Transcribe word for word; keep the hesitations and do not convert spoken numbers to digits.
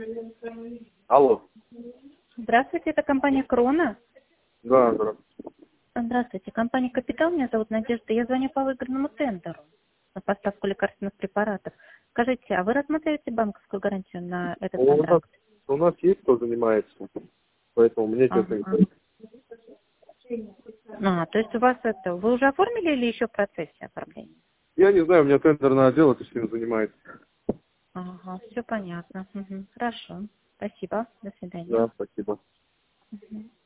Алло. Здравствуйте, это компания «Крона». Да, здравствуйте. Здравствуйте, компания «Капитал», меня зовут Надежда. Я звоню по выигранному тендеру на поставку лекарственных препаратов. Скажите, а вы рассматриваете банковскую гарантию на этот У нас, контракт? у нас есть кто занимается, поэтому мне честно Ага. говоря. А, то есть у вас это, вы уже оформили или еще в процессе оформления? Я не знаю, у меня тендерное отдел этим занимается. Ага, все понятно. Мгм. Хорошо. Спасибо. До свидания. Да, спасибо. Мгм.